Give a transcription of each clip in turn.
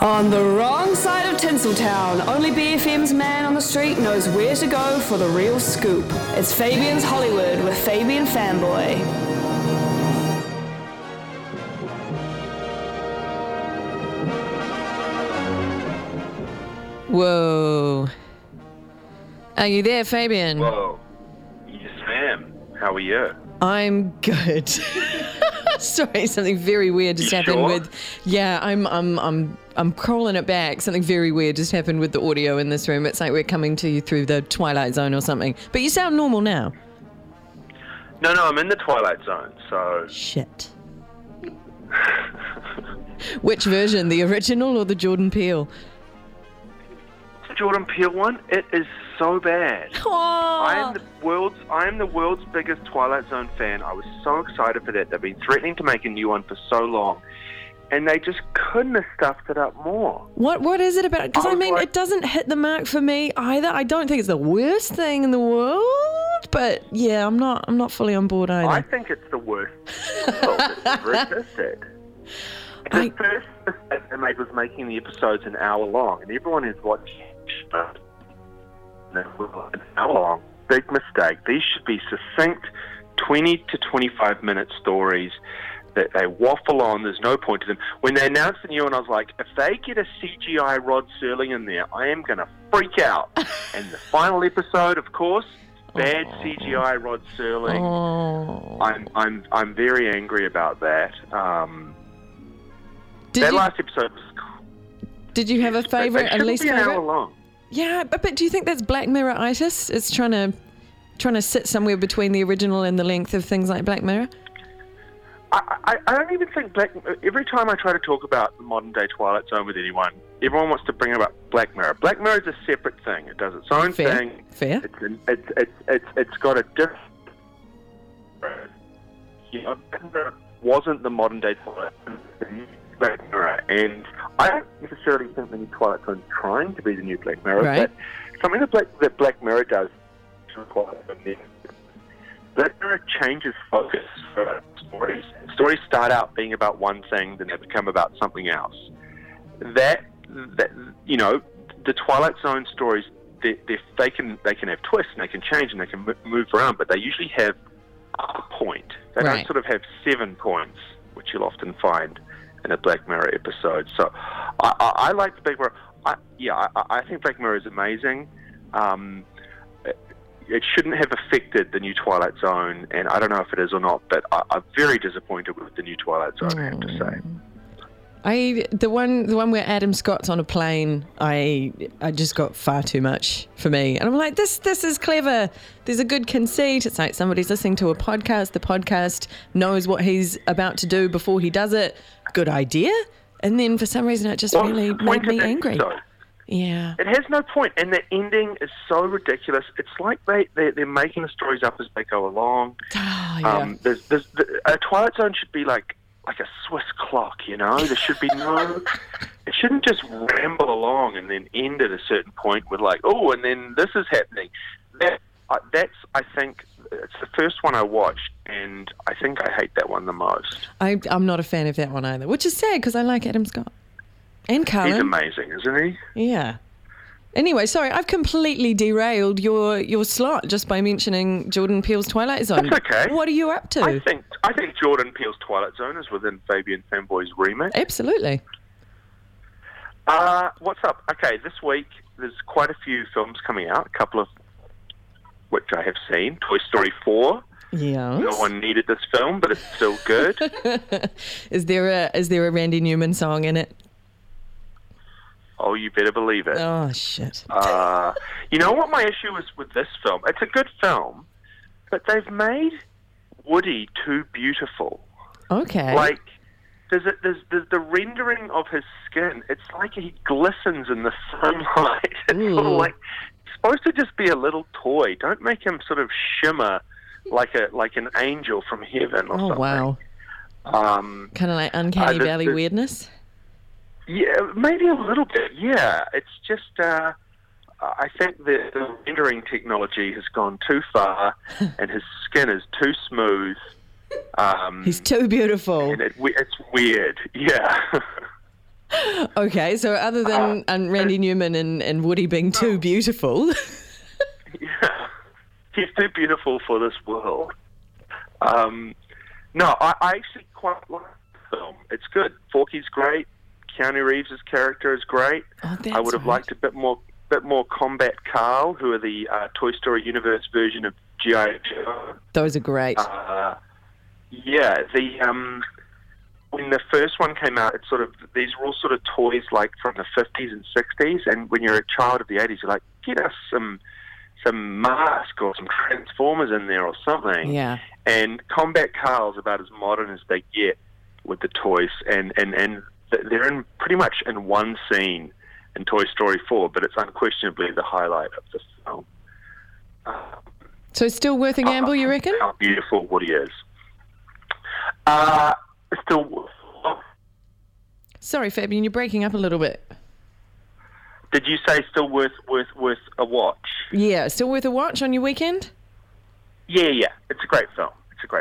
On the wrong side of Tinseltown, only BFM's man on the street knows where to go for the real scoop. It's Fabian's Hollywood with Fabian Fanboy. Whoa. Are you there, Fabian? Whoa. Yes, ma'am. How are you? I'm good. Sorry, something very weird just happened sure? with. Yeah, I'm crawling it back. Something very weird just happened with the audio in this room. It's like we're coming to you through the Twilight Zone or something. But you sound normal now. No, I'm in the Twilight Zone, so... Shit. Which version, the original or the Jordan Peele? The Jordan Peele one, it is so bad. Oh. I am the world's biggest Twilight Zone fan. I was so excited for that. They've been threatening to make a new one for so long, and they just couldn't have stuffed it up more. What is it about? Because I mean, it doesn't hit the mark for me either. I don't think it's the worst thing in the world, but yeah, I'm not fully on board either. I think it's the worst film that's ever existed. The first mistake they made was making the episodes an hour long, and everyone who's watching an hour long. Big mistake. These should be succinct 20 to 25 minute stories that they waffle on. There's no point to them. When they announced the new one, I was like, if they get a CGI Rod Serling in there, I am going to freak out. And the final episode, of course, bad CGI Rod Serling. I'm very angry about that. Last episode was... Did you have a favourite, at least favourite? An hour long. Yeah, but do you think that's Black Mirror-itis? It's trying to sit somewhere between the original and the length of things like Black Mirror? I don't even think every time I try to talk about the modern-day Twilight Zone with anyone, everyone wants to bring up Black Mirror. Black Mirror is a separate thing. It does its own thing. Fair. It's got a different... Black Mirror wasn't the modern-day Twilight Zone. Black Mirror, and I don't necessarily think the new Twilight Zone is trying to be the new Black Mirror, right. But something that Black Mirror does to Black Mirror changes focus for stories. Stories start out being about one thing, then they become about something else. That you know, the Twilight Zone stories, they can have twists and they can change and they can move around, but they usually have a point. They don't sort of have 7 points, which you'll often find in a Black Mirror episode. So I like the Black Mirror. I think Black Mirror is amazing. It shouldn't have affected the new Twilight Zone, and I don't know if it is or not, but I'm very disappointed with the new Twilight Zone, I have to say. The one where Adam Scott's on a plane, I just got far too much for me. And I'm like, this is clever. There's a good conceit. It's like somebody's listening to a podcast. The podcast knows what he's about to do before he does it. Good idea. And then for some reason it just really made me angry. Yeah. It has no point, and the ending is so ridiculous. It's like they're making the stories up as they go along. Oh, yeah. A Twilight Zone should be like a Swiss clock, you know? There should be no... It shouldn't just ramble along and then end at a certain point with like, oh, and then this is happening. That's, I think, it's the first one I watched, and I think I hate that one the most. I'm not a fan of that one either, which is sad because I like Adam Scott. And Cullen. He's amazing, isn't he? Yeah. Anyway, sorry, I've completely derailed your slot just by mentioning Jordan Peele's Twilight Zone. That's okay. What are you up to? I think Jordan Peele's Twilight Zone is within Fabian Fanboy's remit. Absolutely. What's up? Okay, this week there's quite a few films coming out, a couple of which I have seen. Toy Story 4. Yes. No one needed this film, but it's still good. Is there a Randy Newman song in it? Oh, you better believe it. Oh, shit. You know what my issue is with this film? It's a good film, but they've made Woody too beautiful. Okay. Like, there's the rendering of his skin. It's like he glistens in the sunlight. It's sort of like, it's supposed to just be a little toy. Don't make him sort of shimmer like an angel from heaven or something. Oh, wow. Kind of like uncanny valley weirdness? Yeah, maybe a little bit, yeah. It's just, I think the rendering technology has gone too far, and his skin is too smooth. He's too beautiful. And it's weird, yeah. Okay, so other than Randy Newman and Woody being too beautiful. Yeah, he's too beautiful for this world. No, I actually quite like the film. It's good. Forky's great. Keanu Reeves' character is great. Oh, I would have liked a bit more Combat Carl, who are the Toy Story universe version of G.I. Joe. Those are great. Yeah, when the first one came out, it's sort of, these were all sort of toys like from the 50s and 60s, and when you're a child of the 80s, you're like, get us some Mask or some Transformers in there or something. Yeah. And Combat Carl's about as modern as they get with the toys, and they're in pretty much in one scene in Toy Story 4, but it's unquestionably the highlight of the film. So still worth a gamble, you reckon? How beautiful Woody is. Still. Sorry, Fabian, you're breaking up a little bit. Did you say still worth a watch? Yeah, still worth a watch on your weekend? Yeah. It's a great film.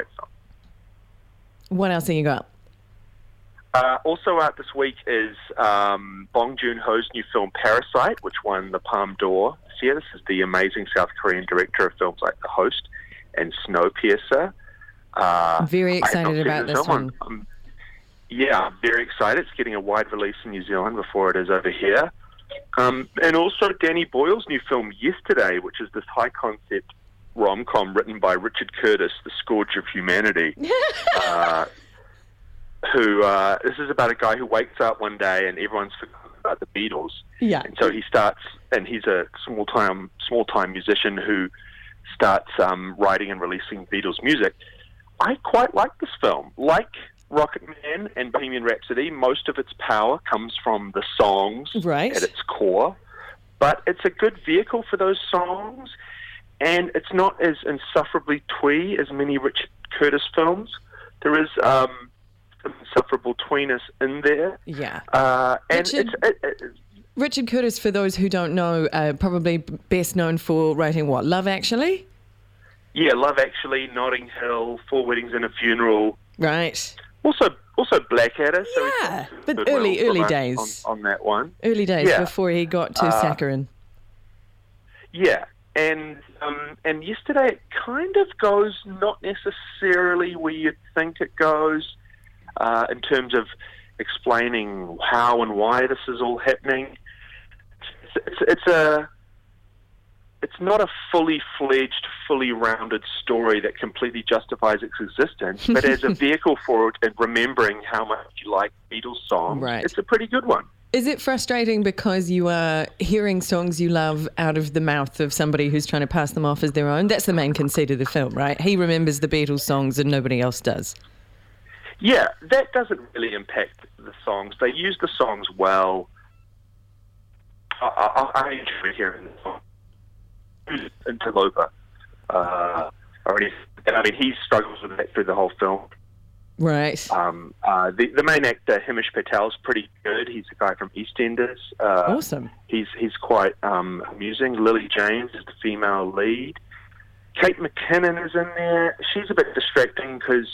What else have you got? Also out this week is Bong Joon-ho's new film Parasite, which won the Palme d'Or this year. This is the amazing South Korean director of films like The Host and Snowpiercer. I'm very excited about this one. I'm very excited. It's getting a wide release in New Zealand before it is over here. And also Danny Boyle's new film Yesterday, which is this high-concept rom-com written by Richard Curtis, the Scourge of Humanity. This is about a guy who wakes up one day and everyone's forgotten about the Beatles. Yeah. And so he starts, and he's a small-time musician who starts writing and releasing Beatles music. I quite like this film. Like Rocket Man and Bohemian Rhapsody, most of its power comes from the songs right. at its core. But it's a good vehicle for those songs, and it's not as insufferably twee as many Richard Curtis films. There is some insufferable tweeness in there. Yeah. And Richard Curtis, for those who don't know, probably best known for writing what? Love Actually? Yeah, Love Actually, Notting Hill, Four Weddings and a Funeral. Right. Also Blackadder. Yeah, so but early days. On that one. Early days before he got to Saccharin. Yeah, and Yesterday it kind of goes not necessarily where you'd think it goes in terms of explaining how and why this is all happening. It's not a fully fledged, fully rounded story that completely justifies its existence, but as a vehicle for it and remembering how much you like Beatles songs, right. It's a pretty good one. Is it frustrating because you are hearing songs you love out of the mouth of somebody who's trying to pass them off as their own? That's the main conceit of the film, right? He remembers the Beatles songs and nobody else does. Yeah, that doesn't really impact the songs. They use the songs well. I enjoy hearing the song. Interloper. He struggles with that through the whole film. Right. The main actor, Hamish Patel's pretty good. He's a guy from EastEnders. Awesome. He's quite amusing. Lily James is the female lead. Kate McKinnon is in there. She's a bit distracting because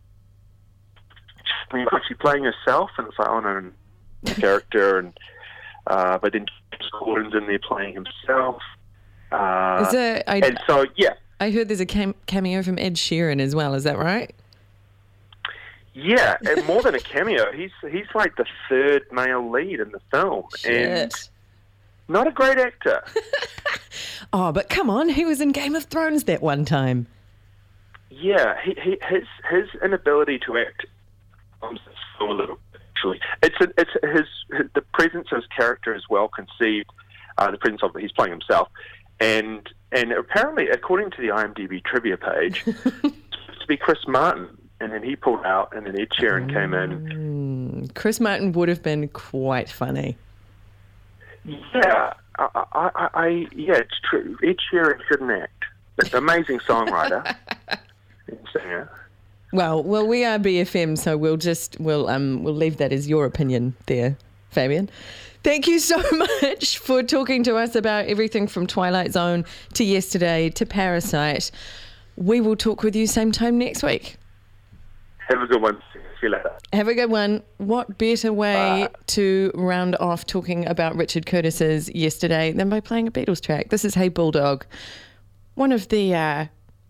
she's playing herself, and it's like, oh no, character, and but then James Corden's in there playing himself. I heard there's a cameo from Ed Sheeran as well. Is that right? Yeah, and more than a cameo, he's like the third male lead in the film. Shit. And not a great actor. Oh, but come on, he was in Game of Thrones that one time. Yeah, his inability to act a little. Actually, the presence of his character is well conceived. The presence of he's playing himself, and apparently, according to the IMDb trivia page, it's supposed to be Chris Martin. And then he pulled out, and then Ed Sheeran came in. Chris Martin would have been quite funny. Yeah, it's true. Ed Sheeran shouldn't act. It's an amazing songwriter and singer. Well, we are BFM, so we'll leave that as your opinion there, Fabian. Thank you so much for talking to us about everything from Twilight Zone to Yesterday to Parasite. We will talk with you same time next week. Have a good one. you later. Have a good one. What better way to round off talking about Richard Curtis's Yesterday than by playing a Beatles track? This is Hey Bulldog. One of the...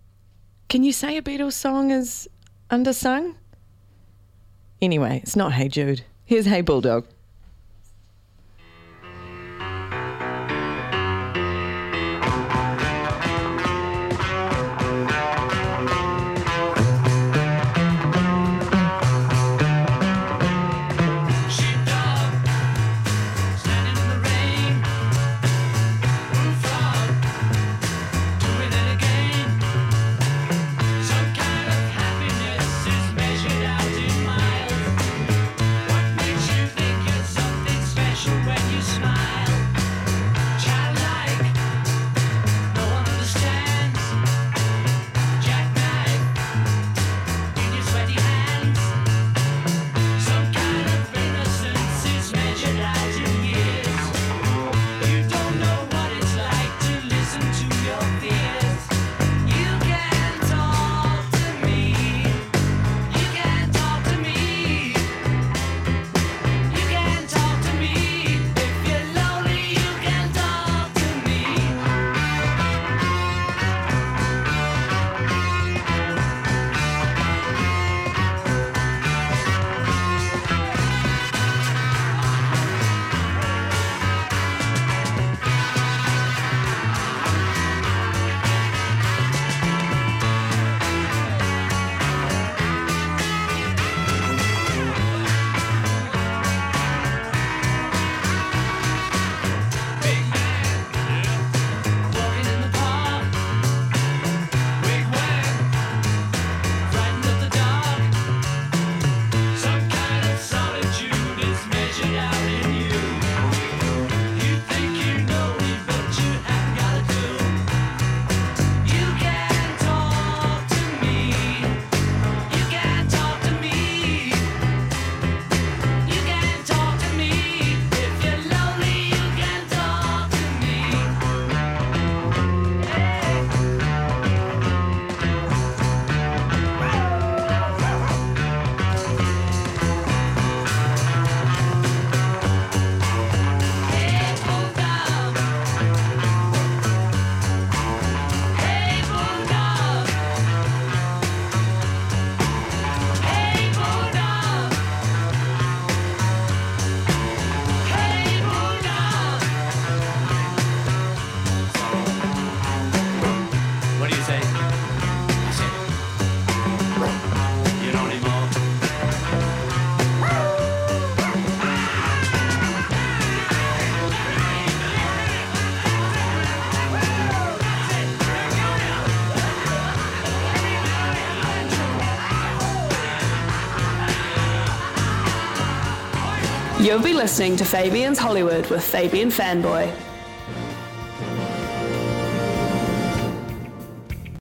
can you say a Beatles song is undersung? Anyway, it's not Hey Jude. Here's Hey Bulldog. You'll be listening to Fabian's Hollywood with Fabian Fanboy.